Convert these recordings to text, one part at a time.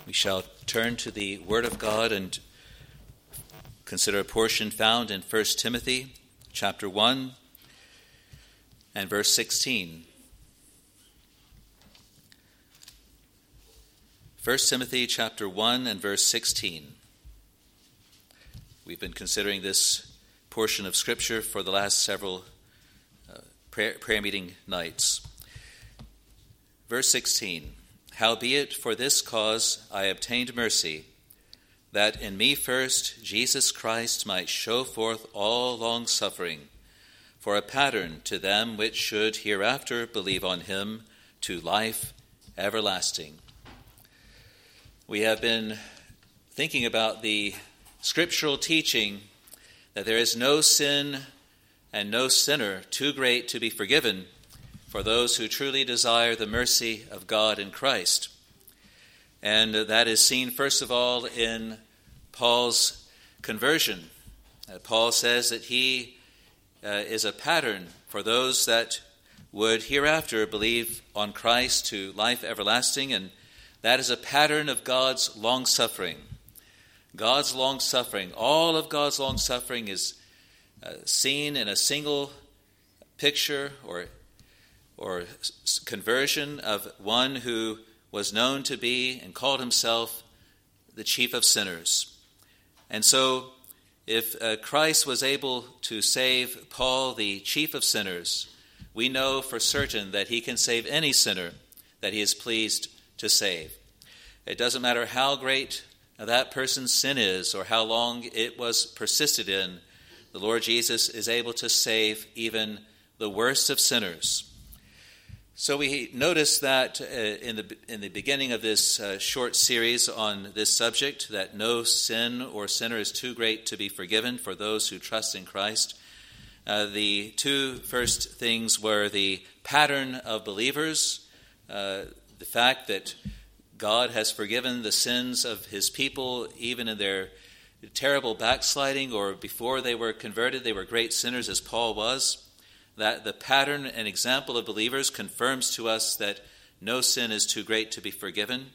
We shall turn to the Word of God and consider a portion found in 1 Timothy chapter 1 and verse 16. 1 Timothy chapter 1 and verse 16. We've been considering this portion of Scripture for the last several prayer meeting nights. Verse 16. Howbeit for this cause I obtained mercy, that in me first Jesus Christ might show forth all long-suffering, for a pattern to them which should hereafter believe on him to life everlasting. We have been thinking about the scriptural teaching that there is no sin and no sinner too great to be forgiven for those who truly desire the mercy of God in Christ. And that is seen, first of all, in Paul's conversion. Paul says that he is a pattern for those that would hereafter believe on Christ to life everlasting, and that is a pattern of God's long-suffering. God's long-suffering, all of God's long-suffering is seen in a single picture or conversion of one who was known to be and called himself the chief of sinners. And so if Christ was able to save Paul, the chief of sinners, we know for certain that he can save any sinner that he is pleased to save. It doesn't matter how great that person's sin is or how long it was persisted in, the Lord Jesus is able to save even the worst of sinners. So we notice that in the beginning of this short series on this subject, that no sin or sinner is too great to be forgiven for those who trust in Christ. The two first things were the pattern of believers, the fact that God has forgiven the sins of his people even in their terrible backsliding, or before they were converted, they were great sinners as Paul was. That the pattern and example of believers confirms to us that no sin is too great to be forgiven.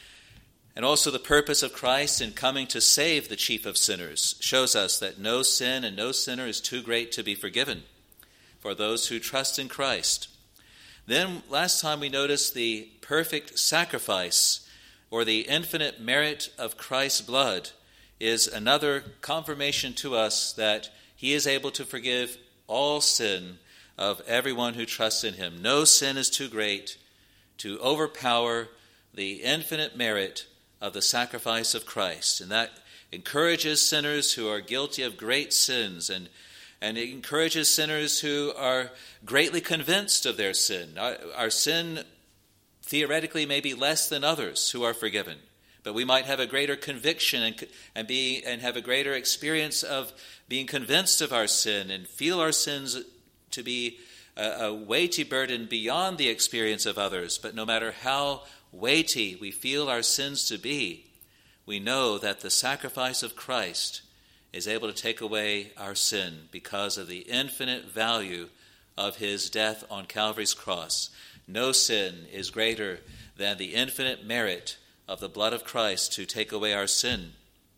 And also the purpose of Christ in coming to save the chief of sinners shows us that no sin and no sinner is too great to be forgiven for those who trust in Christ. Then last time we noticed the perfect sacrifice, or the infinite merit of Christ's blood, is another confirmation to us that he is able to forgive all sin of everyone who trusts in him. No sin is too great to overpower the infinite merit of the sacrifice of Christ. And that encourages sinners who are guilty of great sins, and it encourages sinners who are greatly convinced of their sin. Our sin theoretically may be less than others who are forgiven, but we might have a greater conviction and have a greater experience of being convinced of our sin and feel our sins to be a weighty burden beyond the experience of others. But no matter how weighty we feel our sins to be, we know that the sacrifice of Christ is able to take away our sin because of the infinite value of his death on Calvary's cross. No sin is greater than the infinite merit of the blood of Christ to take away our sin.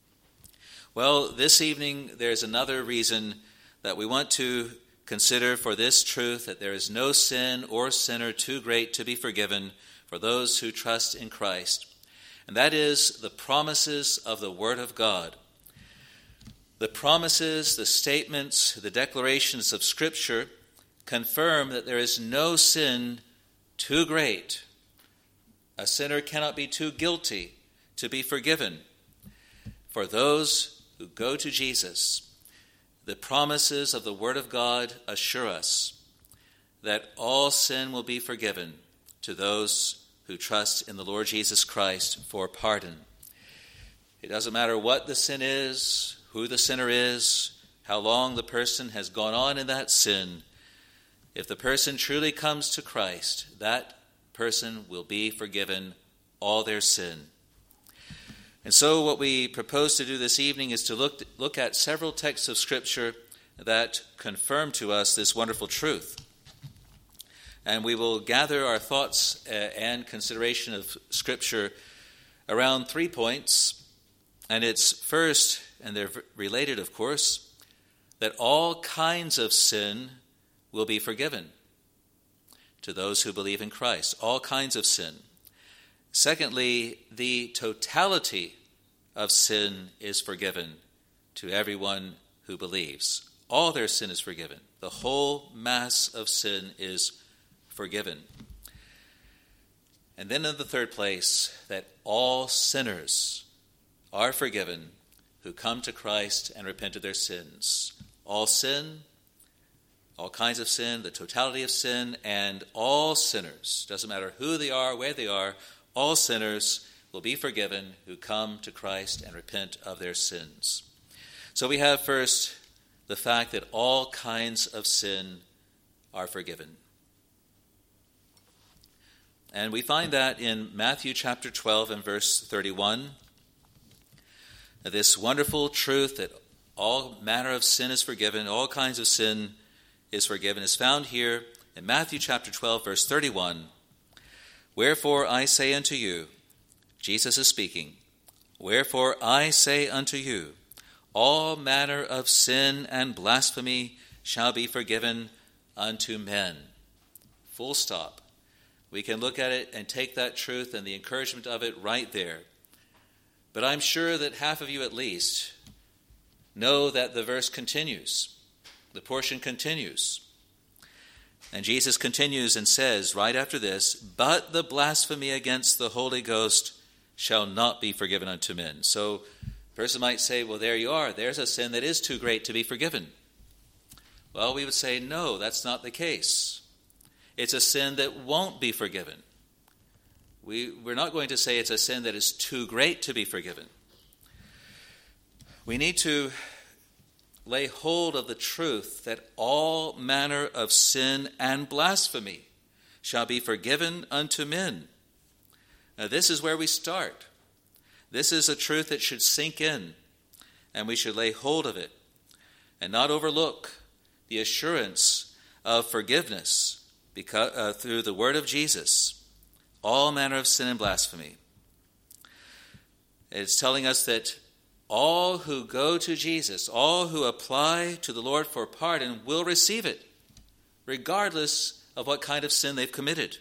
Well, this evening there's another reason that we want to consider for this truth, that there is no sin or sinner too great to be forgiven for those who trust in Christ. And that is the promises of the Word of God. The promises, the statements, the declarations of Scripture confirm that there is no sin too great. A sinner cannot be too guilty to be forgiven for those who go to Jesus. The promises of the Word of God assure us that all sin will be forgiven to those who trust in the Lord Jesus Christ for pardon. It doesn't matter what the sin is, who the sinner is, how long the person has gone on in that sin. If the person truly comes to Christ, that person will be forgiven all their sin. And so what we propose to do this evening is to look at several texts of Scripture that confirm to us this wonderful truth. And we will gather our thoughts and consideration of Scripture around 3 points. And it's first, and they're related, of course, that all kinds of sin will be forgiven to those who believe in Christ. All kinds of sin. Secondly, the totality of sin is forgiven to everyone who believes. All their sin is forgiven. The whole mass of sin is forgiven. And then in the third place, that all sinners are forgiven who come to Christ and repent of their sins. All sin, all kinds of sin, the totality of sin, and all sinners, doesn't matter who they are, where they are, all sinners will be forgiven who come to Christ and repent of their sins. So we have first the fact that all kinds of sin are forgiven. And we find that in Matthew chapter 12 and verse 31. This wonderful truth that all manner of sin is forgiven, all kinds of sin is forgiven, is found here in Matthew chapter 12, verse 31. Wherefore I say unto you, Jesus is speaking, wherefore I say unto you, all manner of sin and blasphemy shall be forgiven unto men. Full stop. We can look at it and take that truth and the encouragement of it right there. But I'm sure that half of you at least know that the verse continues. The portion continues. And Jesus continues and says right after this, but the blasphemy against the Holy Ghost shall not be forgiven unto men. So a person might say, well, there you are. There's a sin that is too great to be forgiven. Well, we would say, no, that's not the case. It's a sin that won't be forgiven. We're not going to say it's a sin that is too great to be forgiven. We need to lay hold of the truth that all manner of sin and blasphemy shall be forgiven unto men. Now, this is where we start. This is a truth that should sink in, and we should lay hold of it and not overlook the assurance of forgiveness through the word of Jesus. All manner of sin and blasphemy. It's telling us that all who go to Jesus, all who apply to the Lord for pardon will receive it, regardless of what kind of sin they've committed.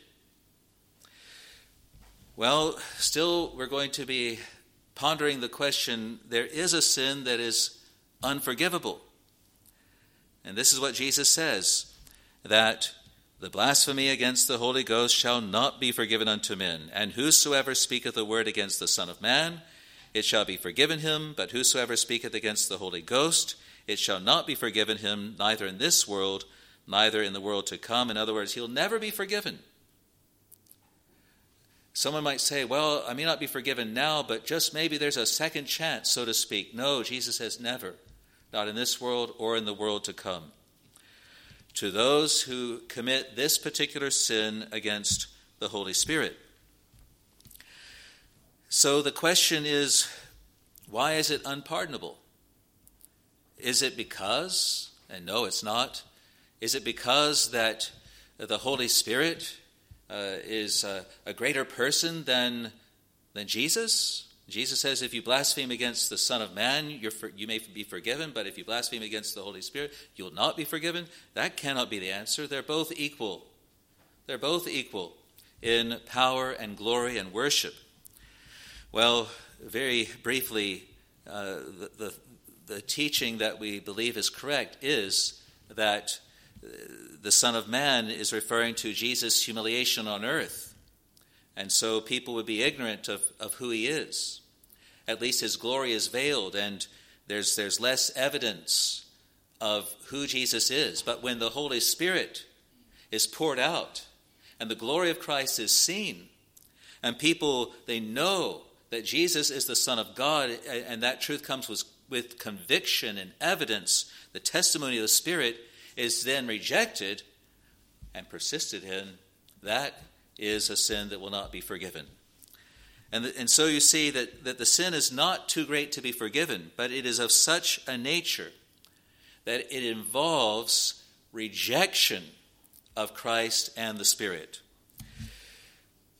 Well, still we're going to be pondering the question, there is a sin that is unforgivable. And this is what Jesus says, that the blasphemy against the Holy Ghost shall not be forgiven unto men. And whosoever speaketh a word against the Son of Man, it shall be forgiven him. But whosoever speaketh against the Holy Ghost, it shall not be forgiven him, neither in this world, neither in the world to come. In other words, he'll never be forgiven. Someone might say, well, I may not be forgiven now, but just maybe there's a second chance, so to speak. No, Jesus says never, not in this world or in the world to come. To those who commit this particular sin against the Holy Spirit. So the question is, why is it unpardonable? Is it because, and no, it's not, is it because that the Holy Spirit is a greater person than Jesus? Jesus says if you blaspheme against the Son of Man, you may be forgiven, but if you blaspheme against the Holy Spirit, you'll not be forgiven. That cannot be the answer. They're both equal. They're both equal in power and glory and worship. Well, very briefly, the teaching that we believe is correct is that the Son of Man is referring to Jesus' humiliation on earth. And so people would be ignorant of who he is. At least his glory is veiled, and there's less evidence of who Jesus is. But when the Holy Spirit is poured out, and the glory of Christ is seen, and people, they know that Jesus is the Son of God, and that truth comes with conviction and evidence, the testimony of the Spirit is then rejected and persisted in, that is a sin that will not be forgiven. And so you see that the sin is not too great to be forgiven, but it is of such a nature that it involves rejection of Christ and the Spirit.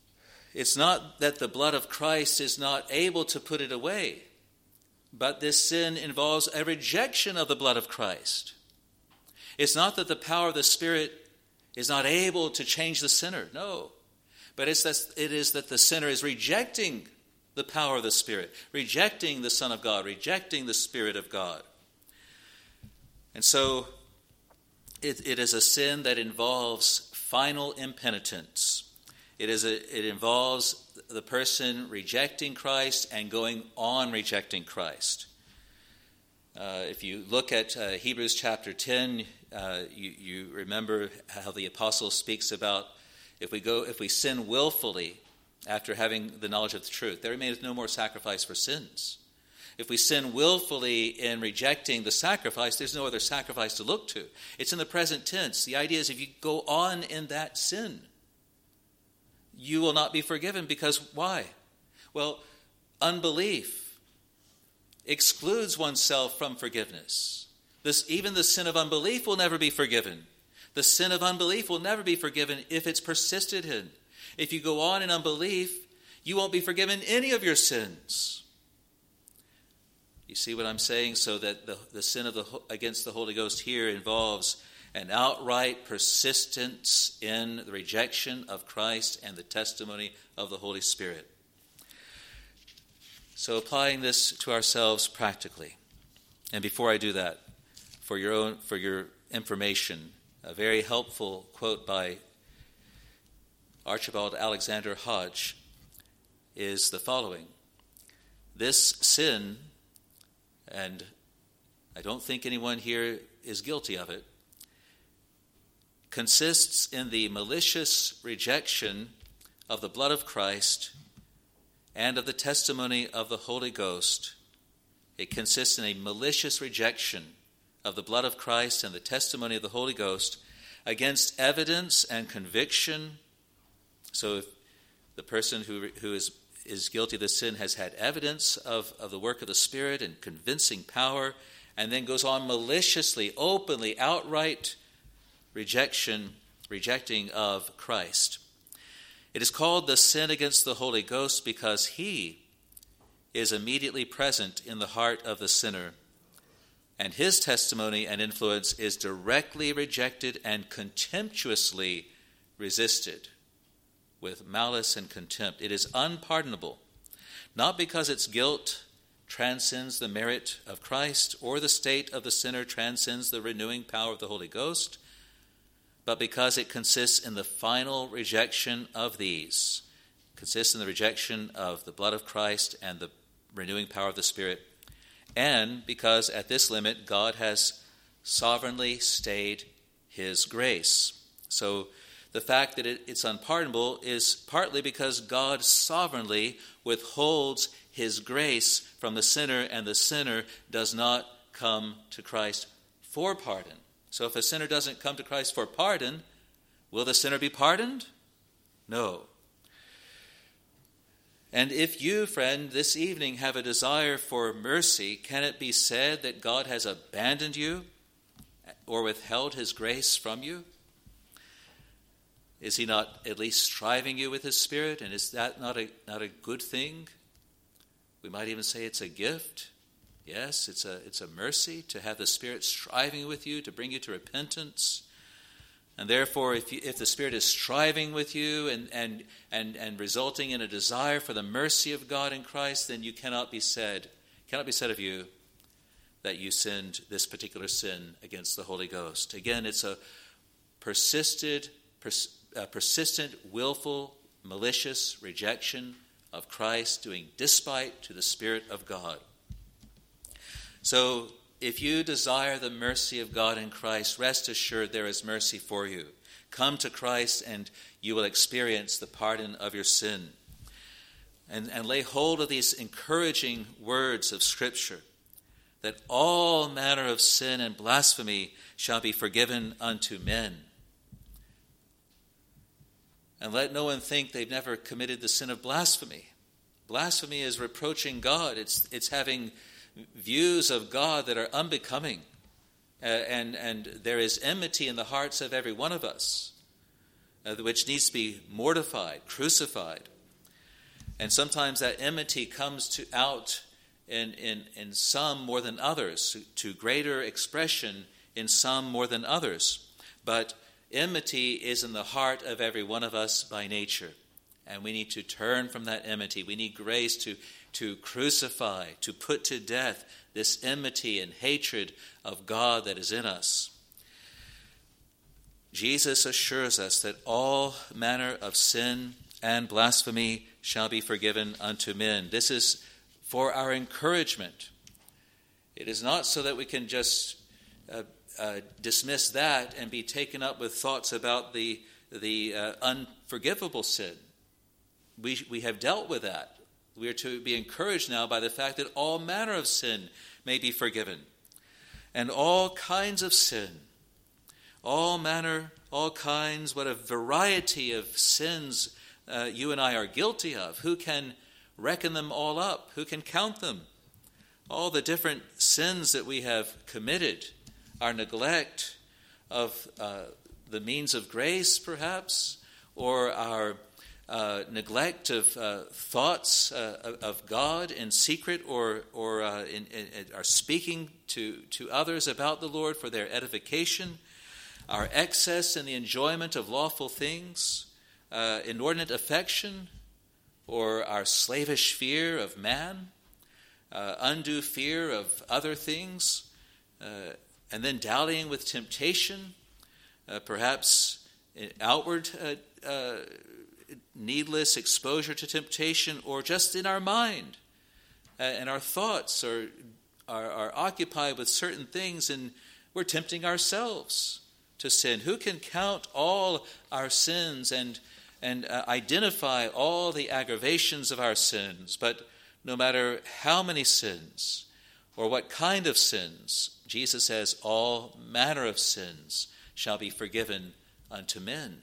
It's not that the blood of Christ is not able to put it away, but this sin involves a rejection of the blood of Christ. It's not that the power of the Spirit is not able to change the sinner, no. But it is that the sinner is rejecting the power of the Spirit, rejecting the Son of God, rejecting the Spirit of God. And so it is a sin that involves final impenitence. It involves the person rejecting Christ and going on rejecting Christ. If you look at Hebrews chapter 10, you remember how the apostle speaks about if we sin willfully after having the knowledge of the truth, there remains no more sacrifice for sins. If we sin willfully in rejecting the sacrifice, there's no other sacrifice to look to. It's in the present tense. The idea is if you go on in that sin, you will not be forgiven because why? Well, unbelief excludes oneself from forgiveness. Even the sin of unbelief will never be forgiven. The sin of unbelief will never be forgiven if it's persisted in. If you go on in unbelief, you won't be forgiven any of your sins. You see what I'm saying? So that the sin against the Holy Ghost here involves an outright persistence in the rejection of Christ and the testimony of the Holy Spirit. So applying this to ourselves practically. And before I do that, for your information, a very helpful quote by Archibald Alexander Hodge is the following: "This sin, and I don't think anyone here is guilty of it, consists in the malicious rejection of the blood of Christ and of the testimony of the Holy Ghost. It consists in a malicious rejection of the blood of Christ and the testimony of the Holy Ghost against evidence and conviction." So if the person who is guilty of this sin has had evidence of the work of the Spirit and convincing power, and then goes on maliciously, openly, outright rejecting of Christ. It is called the sin against the Holy Ghost because he is immediately present in the heart of the sinner, and his testimony and influence is directly rejected and contemptuously resisted with malice and contempt. It is unpardonable, not because its guilt transcends the merit of Christ or the state of the sinner transcends the renewing power of the Holy Ghost, but because it consists in the final rejection of these. It consists in the rejection of the blood of Christ and the renewing power of the Spirit, and because at this limit God has sovereignly stayed his grace. So the fact that it's unpardonable is partly because God sovereignly withholds his grace from the sinner, and the sinner does not come to Christ for pardon. So if a sinner doesn't come to Christ for pardon, will the sinner be pardoned? No. And if you, friend, this evening have a desire for mercy, can it be said that God has abandoned you or withheld his grace from you? Is he not at least striving you with his Spirit? And is that not a good thing? We might even say it's a gift. Yes, it's a mercy to have the Spirit striving with you to bring you to repentance. And therefore, if the Spirit is striving with you and resulting in a desire for the mercy of God in Christ, then cannot be said of you that you sinned this particular sin against the Holy Ghost. Again, it's a persistent, willful, malicious rejection of Christ, doing despite to the Spirit of God. So, if you desire the mercy of God in Christ, rest assured there is mercy for you. Come to Christ and you will experience the pardon of your sin. And lay hold of these encouraging words of Scripture, that all manner of sin and blasphemy shall be forgiven unto men. And let no one think they've never committed the sin of blasphemy. Blasphemy is reproaching God. It's having views of God that are unbecoming. And there is enmity in the hearts of every one of us, which needs to be mortified, crucified. And sometimes that enmity comes out in some more than others, to greater expression in some more than others. But enmity is in the heart of every one of us by nature. And we need to turn from that enmity. We need grace to crucify, to put to death this enmity and hatred of God that is in us. Jesus assures us that all manner of sin and blasphemy shall be forgiven unto men. This is for our encouragement. It is not so that we can just dismiss that and be taken up with thoughts about the unforgivable sin. We have dealt with that. We are to be encouraged now by the fact that all manner of sin may be forgiven. And all kinds of sin, all kinds, what a variety of sins you and I are guilty of. Who can reckon them all up? Who can count them? All the different sins that we have committed, our neglect of the means of grace, perhaps, or our neglect of thoughts of God in secret, or in our speaking to others about the Lord for their edification, our excess in the enjoyment of lawful things, inordinate affection, or our slavish fear of man, undue fear of other things, and then dallying with temptation, perhaps outward needless exposure to temptation, or just in our mind, and our thoughts are occupied with certain things, and we're tempting ourselves to sin. Who can count all our sins and identify all the aggravations of our sins? But no matter how many sins or what kind of sins, Jesus says all manner of sins shall be forgiven unto men.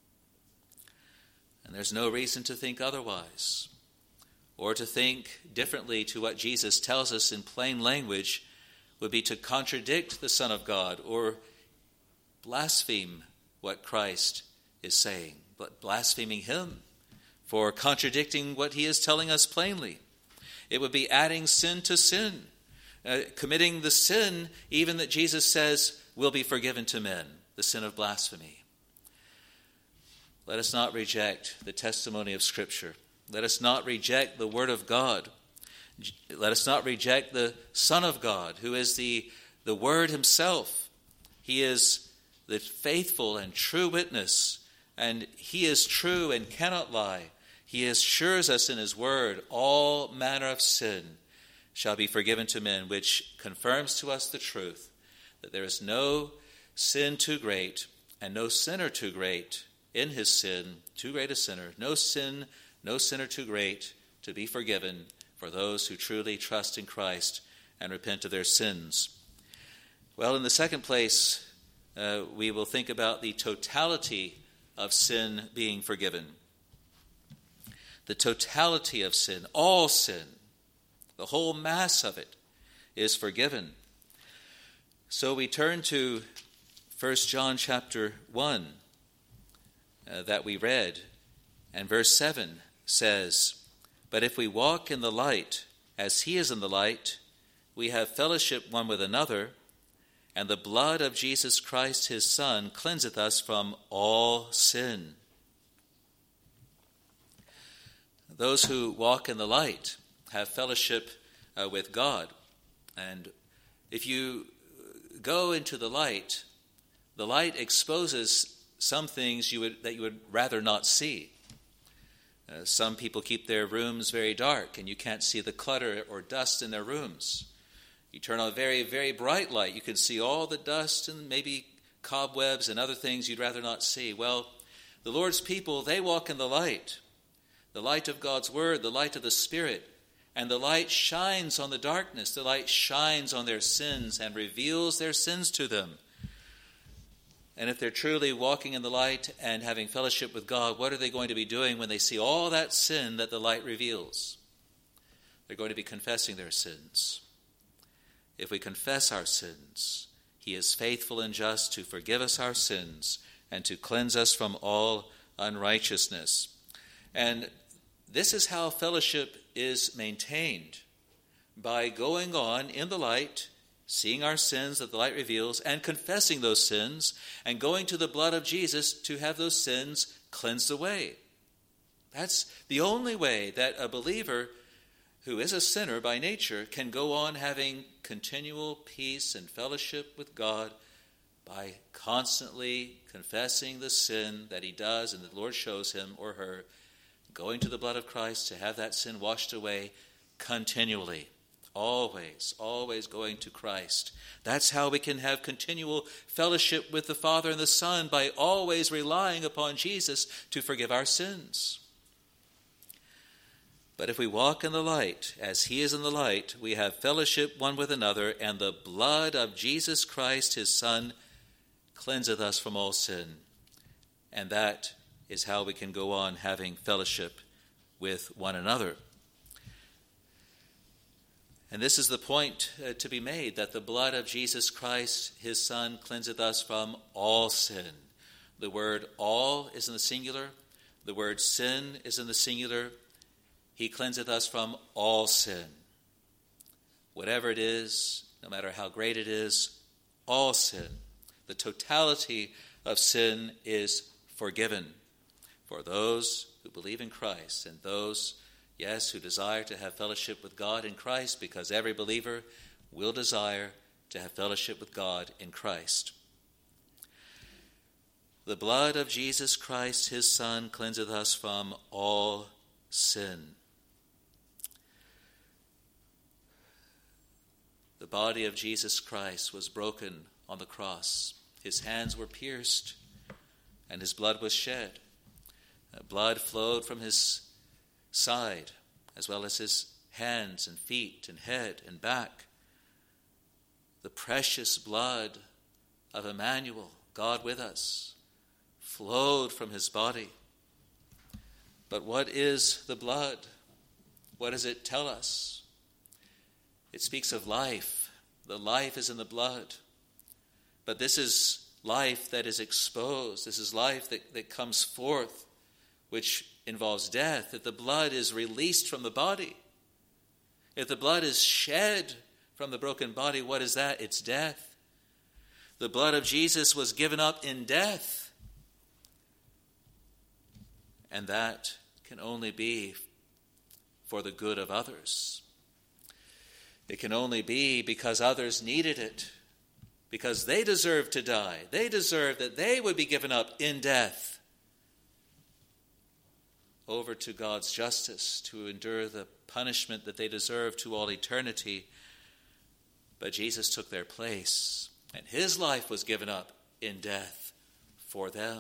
And there's no reason to think otherwise, or to think differently to what Jesus tells us in plain language would be to contradict the Son of God or blaspheme what Christ is saying, but blaspheming him for contradicting what he is telling us plainly. It would be adding sin to sin, committing the sin even that Jesus says will be forgiven to men, the sin of blasphemy. Let us not reject the testimony of Scripture. Let us not reject the Word of God. Let us not reject the Son of God, who is the Word himself. He is the faithful and true witness, and he is true and cannot lie. He assures us in his Word, all manner of sin shall be forgiven to men, which confirms to us the truth that there is no sin too great and no sinner too great in his sin, too great a sinner, no sinner too great to be forgiven for those who truly trust in Christ and repent of their sins. Well, in the second place, we will think about the totality of sin being forgiven. The totality of sin, all sin, the whole mass of it is forgiven. So we turn to 1 John chapter 1 that we read, and verse 7 says, "But if we walk in the light, as he is in the light, we have fellowship one with another, and the blood of Jesus Christ his Son cleanseth us from all sin." Those who walk in the light have fellowship with God. And if you go into the light exposes some things that you would rather not see. Some people keep their rooms very dark, and you can't see the clutter or dust in their rooms. You turn on a very, very bright light, you can see all the dust and maybe cobwebs and other things you'd rather not see. Well, the Lord's people, they walk in the light of God's Word, the light of the Spirit, and the light shines on the darkness. The light shines on their sins and reveals their sins to them. And if they're truly walking in the light and having fellowship with God, what are they going to be doing when they see all that sin that the light reveals? They're going to be confessing their sins. If we confess our sins, he is faithful and just to forgive us our sins and to cleanse us from all unrighteousness. And this is how fellowship is maintained, by going on in the light, seeing our sins that the light reveals, and confessing those sins, and going to the blood of Jesus to have those sins cleansed away. That's the only way that a believer who is a sinner by nature can go on having continual peace and fellowship with God, by constantly confessing the sin that he does and the Lord shows him or her, going to the blood of Christ to have that sin washed away continually. Always going to Christ. That's how we can have continual fellowship with the Father and the Son, by always relying upon Jesus to forgive our sins. But if we walk in the light, as he is in the light, we have fellowship one with another, and the blood of Jesus Christ, his Son, cleanseth us from all sin. And that is how we can go on having fellowship with one another. And this is the point to be made, that the blood of Jesus Christ, his Son, cleanseth us from all sin. The word all is in the singular. The word sin is in the singular. He cleanseth us from all sin. Whatever it is, no matter how great it is, all sin. The totality of sin is forgiven for those who believe in Christ, and those, yes, who desire to have fellowship with God in Christ, because every believer will desire to have fellowship with God in Christ. The blood of Jesus Christ, his Son, cleanseth us from all sin. The body of Jesus Christ was broken on the cross. His hands were pierced, and his blood was shed. Blood flowed from his side, as well as his hands and feet and head and back. The precious blood of Emmanuel, God with us, flowed from his body. But what is the blood? What does it tell us? It speaks of life. The life is in the blood. But this is life that is exposed. This is life that comes forth, which involves death. If the blood is released from the body, if the blood is shed from the broken body, what is that? It's death. The blood of Jesus was given up in death. And that can only be for the good of others. It can only be because others needed it, because they deserved to die. They deserved that they would be given up in death over to God's justice, to endure the punishment that they deserve to all eternity. But Jesus took their place, and his life was given up in death for them.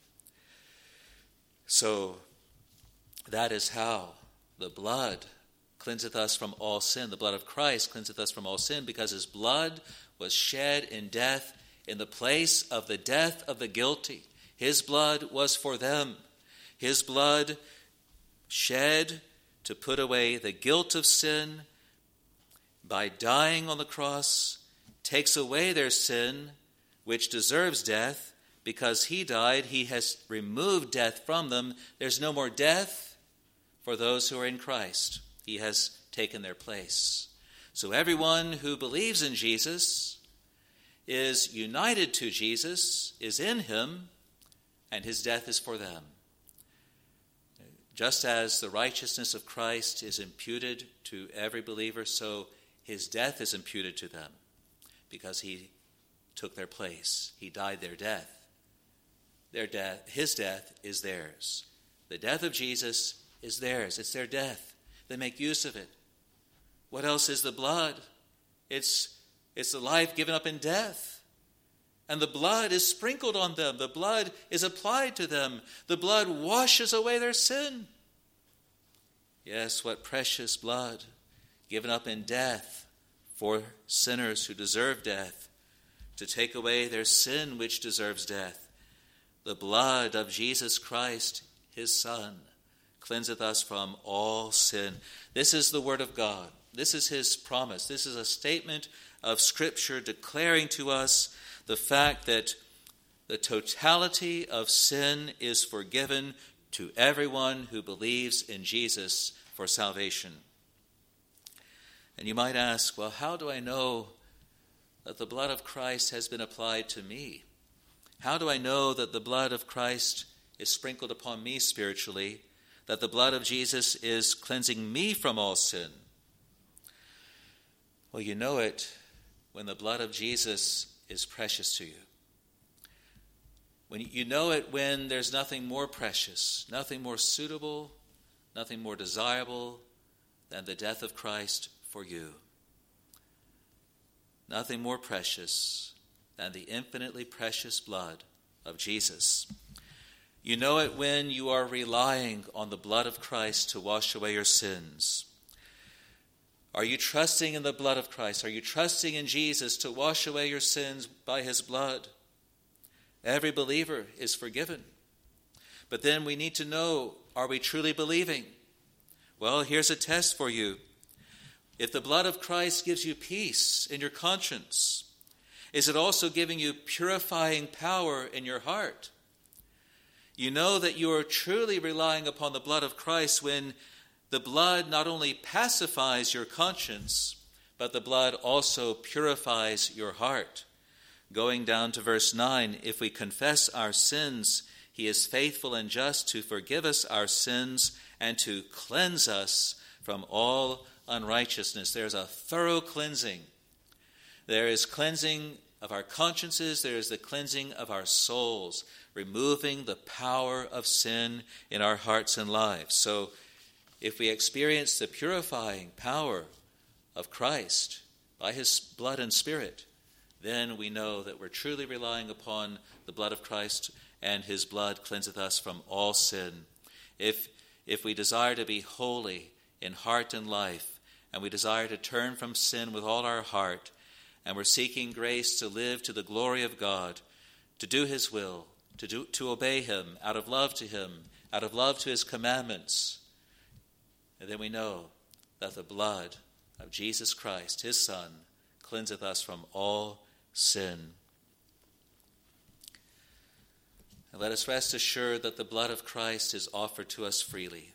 So that is how the blood cleanseth us from all sin. The blood of Christ cleanseth us from all sin, because his blood was shed in death in the place of the death of the guilty. His blood was for them. His blood shed to put away the guilt of sin, by dying on the cross, takes away their sin, which deserves death. Because he died, he has removed death from them. There's no more death for those who are in Christ. He has taken their place. So everyone who believes in Jesus is united to Jesus, is in him, and his death is for them. Just as the righteousness of Christ is imputed to every believer, so his death is imputed to them, because he took their place. He died their death. Their death, his death is theirs. The death of Jesus is theirs. It's their death. They make use of it. What else is the blood? It's the life given up in death. And the blood is sprinkled on them. The blood is applied to them. The blood washes away their sin. Yes, what precious blood given up in death for sinners who deserve death, to take away their sin which deserves death. The blood of Jesus Christ, his Son, cleanseth us from all sin. This is the word of God. This is his promise. This is a statement of Scripture declaring to us the fact that the totality of sin is forgiven to everyone who believes in Jesus for salvation. And you might ask, well, how do I know that the blood of Christ has been applied to me? How do I know that the blood of Christ is sprinkled upon me spiritually, that the blood of Jesus is cleansing me from all sin? Well, you know it when the blood of Jesus is precious to you. When you know it when there's nothing more precious, nothing more suitable, nothing more desirable than the death of Christ for you. Nothing more precious than the infinitely precious blood of Jesus. You know it when you are relying on the blood of Christ to wash away your sins. Are you trusting in the blood of Christ? Are you trusting in Jesus to wash away your sins by his blood? Every believer is forgiven. But then we need to know, are we truly believing? Well, here's a test for you. If the blood of Christ gives you peace in your conscience, is it also giving you purifying power in your heart? You know that you are truly relying upon the blood of Christ when the blood not only pacifies your conscience, but the blood also purifies your heart. Going down to verse 9, if we confess our sins, he is faithful and just to forgive us our sins and to cleanse us from all unrighteousness. There's a thorough cleansing. There is cleansing of our consciences. There is the cleansing of our souls, removing the power of sin in our hearts and lives. So if we experience the purifying power of Christ by his blood and spirit, then we know that we're truly relying upon the blood of Christ, and his blood cleanseth us from all sin. If we desire to be holy in heart and life, and we desire to turn from sin with all our heart, and we're seeking grace to live to the glory of God, to do his will, to obey him, out of love to him, out of love to his commandments, and then we know that the blood of Jesus Christ, his Son, cleanseth us from all sin. And let us rest assured that the blood of Christ is offered to us freely.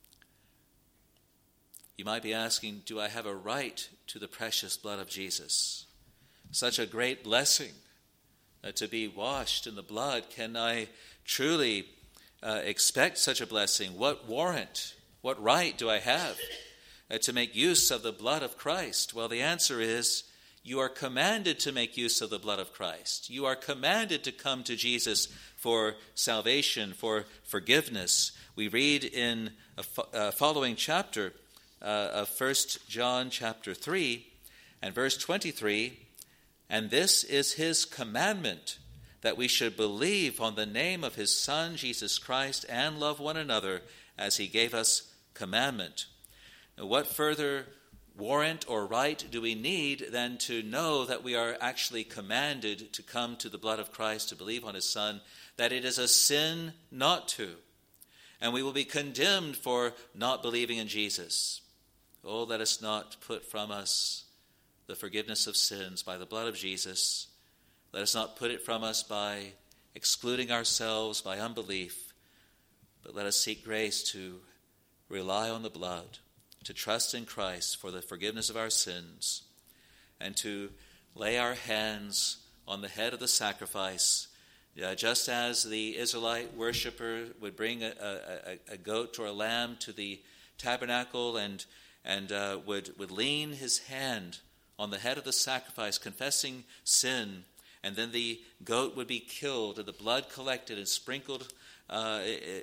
You might be asking, do I have a right to the precious blood of Jesus? Such a great blessing to be washed in the blood. Can I truly expect such a blessing? What warrant, what right do I have to make use of the blood of Christ? Well, the answer is, you are commanded to make use of the blood of Christ. You are commanded to come to Jesus for salvation, for forgiveness. We read in a following chapter of 1 John chapter 3 and verse 23, and this is his commandment, that we should believe on the name of his Son, Jesus Christ, and love one another as he gave us commandment. Now, what further warrant or right do we need than to know that we are actually commanded to come to the blood of Christ, to believe on his Son, that it is a sin not to, and we will be condemned for not believing in Jesus. Oh, let us not put from us the forgiveness of sins by the blood of Jesus. Let us not put it from us by excluding ourselves, by unbelief, but let us seek grace to rely on the blood, to trust in Christ for the forgiveness of our sins, and to lay our hands on the head of the sacrifice, just as the Israelite worshiper would bring a goat or a lamb to the tabernacle and would lean his hand on the head of the sacrifice, confessing sin, and then the goat would be killed and the blood collected and sprinkled on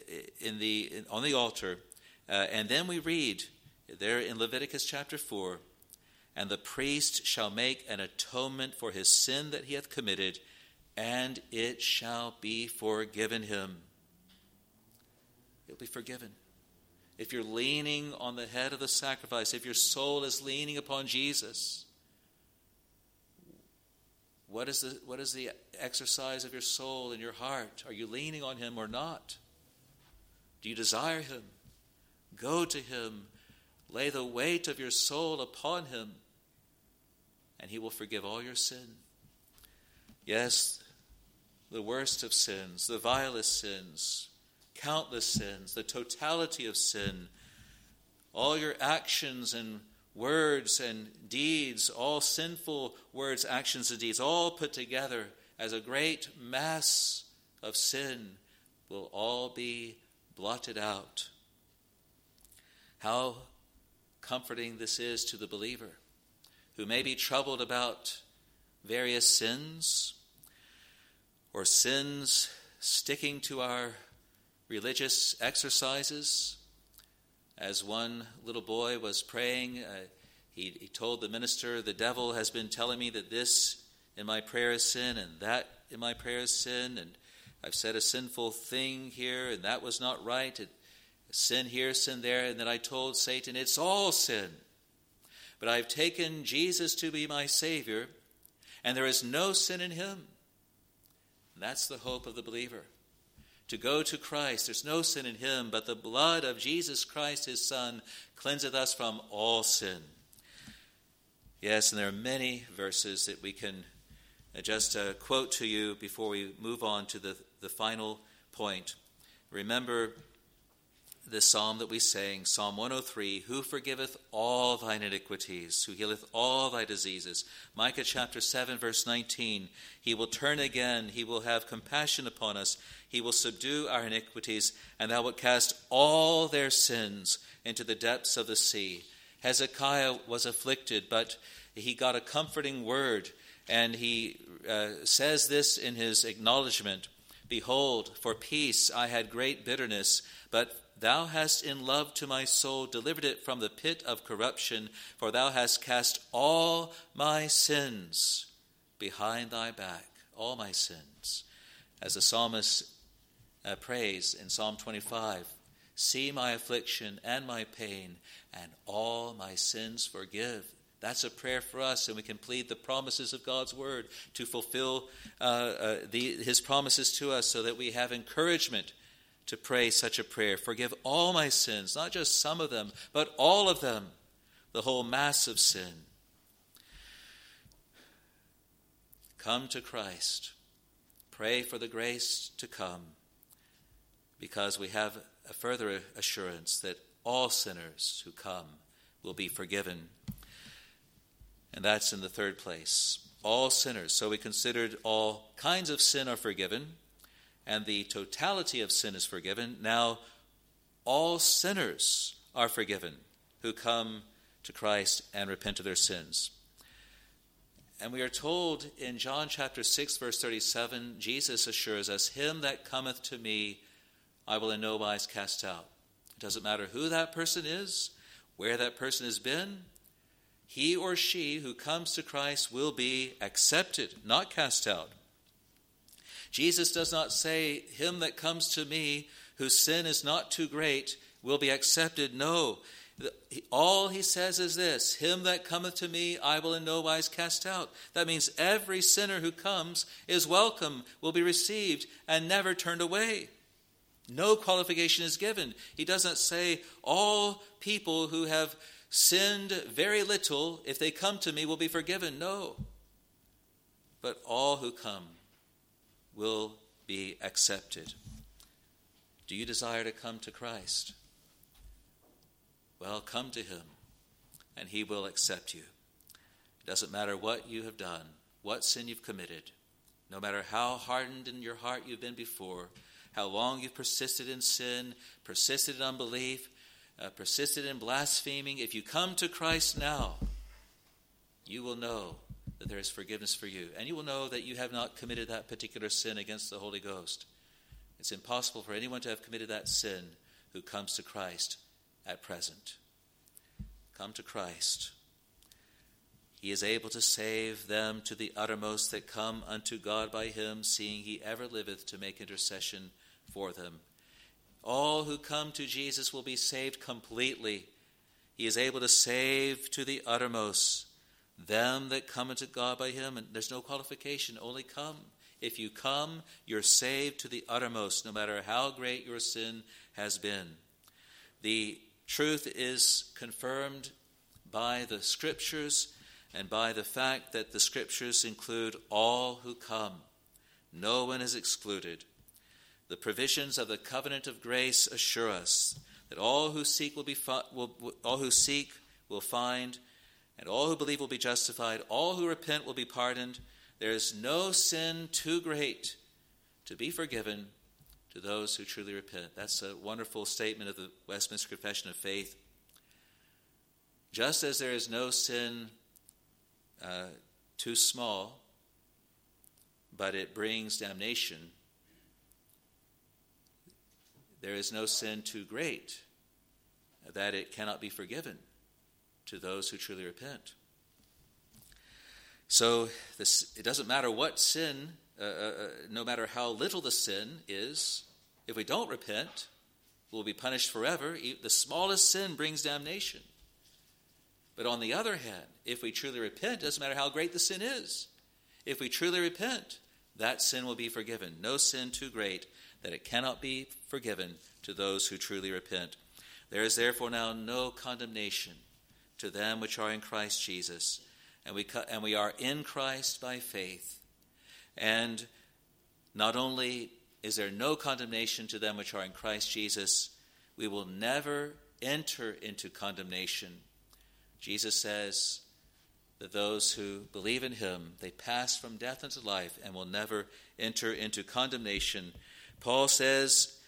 the altar. And then we read there in Leviticus chapter 4, and the priest shall make an atonement for his sin that he hath committed, and it shall be forgiven him. It'll be forgiven. If you're leaning on the head of the sacrifice, if your soul is leaning upon Jesus, what is the exercise of your soul and your heart? Are you leaning on him or not? Do you desire him? Go to him. Lay the weight of your soul upon him, and he will forgive all your sin. Yes, the worst of sins, the vilest sins, countless sins, the totality of sin, all your actions and words and deeds, all sinful words, actions, and deeds, all put together as a great mass of sin, will all be blotted out. How comforting this is to the believer who may be troubled about various sins or sins sticking to our religious exercises. As one little boy was praying, he told the minister, "The devil has been telling me that this in my prayer is sin and that in my prayer is sin, and I've said a sinful thing here and that was not right, sin here, sin there." And then I told Satan, "It's all sin. But I've taken Jesus to be my Savior, and there is no sin in him." And that's the hope of the believer. To go to Christ, there's no sin in him, but the blood of Jesus Christ, his Son, cleanseth us from all sin. Yes, and there are many verses that we can just quote to you before we move on to the final point. Remember the psalm that we sang, Psalm 103, "Who forgiveth all thine iniquities, who healeth all thy diseases." Micah chapter 7, verse 19, "He will turn again, he will have compassion upon us, he will subdue our iniquities, and thou wilt cast all their sins into the depths of the sea." Hezekiah was afflicted, but he got a comforting word, and he says this in his acknowledgement, "Behold, for peace I had great bitterness, but thou hast in love to my soul delivered it from the pit of corruption, for thou hast cast all my sins behind thy back," all my sins. As the psalmist prays in Psalm 25, "See my affliction and my pain, and all my sins forgive." That's a prayer for us, and we can plead the promises of God's word to fulfill his promises to us, so that we have encouragement to pray such a prayer. "Forgive all my sins," not just some of them, but all of them, the whole mass of sin. Come to Christ. Pray for the grace to come, because we have a further assurance that all sinners who come will be forgiven. And that's in the third place. All sinners. So we considered all kinds of sin are forgiven, and the totality of sin is forgiven. Now, all sinners are forgiven who come to Christ and repent of their sins. And we are told in John chapter 6, verse 37, Jesus assures us, "Him that cometh to me, I will in no wise cast out." It doesn't matter who that person is, where that person has been. He or she who comes to Christ will be accepted, not cast out. Jesus does not say, "Him that comes to me, whose sin is not too great, will be accepted." No, all he says is this: "Him that cometh to me, I will in no wise cast out." That means every sinner who comes is welcome, will be received, and never turned away. No qualification is given. He doesn't say all people who have sinned very little, if they come to me, will be forgiven. No. But all who come will be accepted. Do you desire to come to Christ? Well, come to him, and he will accept you. It doesn't matter what you have done, what sin you've committed, no matter how hardened in your heart you've been before, how long you've persisted in sin, persisted in unbelief, persisted in blaspheming. If you come to Christ now, you will know that there is forgiveness for you, and you will know that you have not committed that particular sin against the Holy Ghost. It's impossible for anyone to have committed that sin who comes to Christ at present. Come to Christ. He is able to save them to the uttermost that come unto God by him, seeing he ever liveth to make intercession for them. All who come to Jesus will be saved completely. He is able to save to the uttermost them that come unto God by him. And there's no qualification, only come. If you come, you're saved to the uttermost, no matter how great your sin has been. The truth is confirmed by the Scriptures and by the fact that the Scriptures include all who come. No one is excluded. The provisions of the covenant of grace assure us that all who seek will find, and all who believe will be justified. All who repent will be pardoned. There is no sin too great to be forgiven to those who truly repent. That's a wonderful statement of the Westminster Confession of Faith. Just as there is no sin too small, but it brings damnation, there is no sin too great that it cannot be forgiven to those who truly repent. So it doesn't matter what sin, no matter how little the sin is, if we don't repent, we'll be punished forever. The smallest sin brings damnation. But on the other hand, if we truly repent, it doesn't matter how great the sin is. If we truly repent, that sin will be forgiven. No sin too great that it cannot be forgiven to those who truly repent. There is therefore now no condemnation to them which are in Christ Jesus, and we are in Christ by faith. And not only is there no condemnation to them which are in Christ Jesus, we will never enter into condemnation. Jesus says that those who believe in him, they pass from death into life and will never enter into condemnation. Paul says,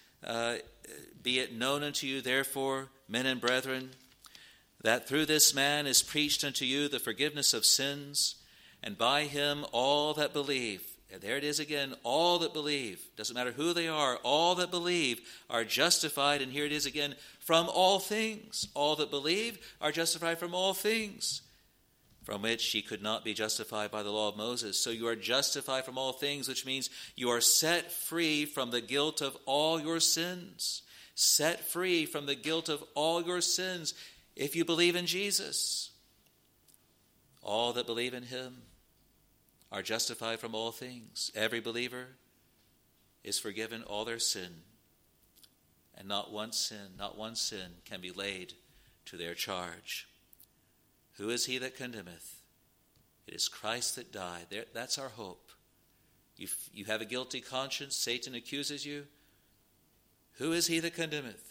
be it known unto you, therefore, men and brethren, that through this man is preached unto you the forgiveness of sins, and by him all that believe. And there it is again, all that believe. Doesn't matter who they are, all that believe are justified. And here it is again, from all things. All that believe are justified from all things, from which ye could not be justified by the law of Moses. So you are justified from all things, which means you are set free from the guilt of all your sins. Set free from the guilt of all your sins if you believe in Jesus. All that believe in him are justified from all things. Every believer is forgiven all their sin, and not one sin can be laid to their charge. Who is he that condemneth? It is Christ that died. That's our hope. You have a guilty conscience, Satan accuses you. Who is he that condemneth?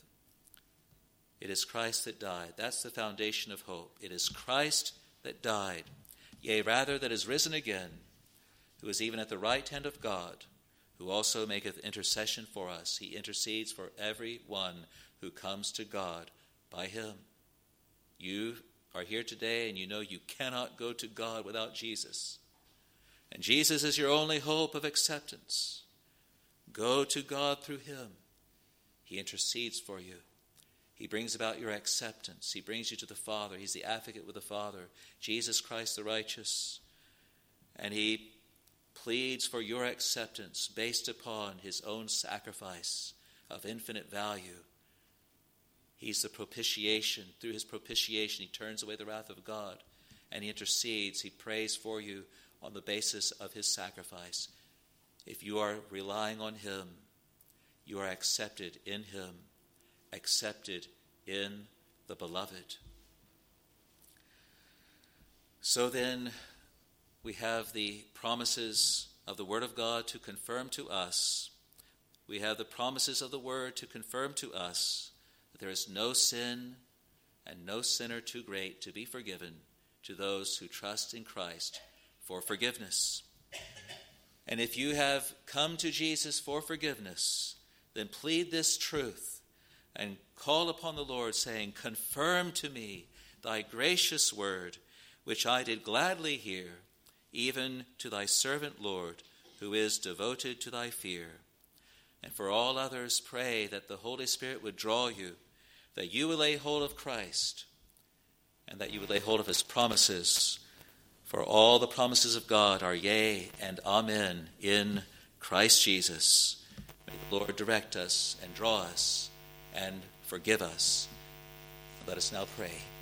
It is Christ that died. That's the foundation of hope. It is Christ that died, yea, rather that is risen again, who is even at the right hand of God, who also maketh intercession for us. He intercedes for every one who comes to God by him. You are here today and you know you cannot go to God without Jesus. And Jesus is your only hope of acceptance. Go to God through him. He intercedes for you. He brings about your acceptance. He brings you to the Father. He's the advocate with the Father, Jesus Christ the righteous. And he pleads for your acceptance based upon his own sacrifice of infinite value. He's the propitiation. Through his propitiation, he turns away the wrath of God, and he intercedes. He prays for you on the basis of his sacrifice. If you are relying on him, you are accepted in him, accepted in the beloved. So then, we have the promises of the Word of God to confirm to us. We have the promises of the Word to confirm to us that there is no sin and no sinner too great to be forgiven to those who trust in Christ for forgiveness. And if you have come to Jesus for forgiveness, then plead this truth and call upon the Lord, saying, confirm to me thy gracious word, which I did gladly hear, even to thy servant, Lord, who is devoted to thy fear. And for all others, pray that the Holy Spirit would draw you, that you would lay hold of Christ, and that you would lay hold of his promises. For all the promises of God are yea and amen in Christ Jesus. May the Lord direct us and draw us and forgive us. Let us now pray.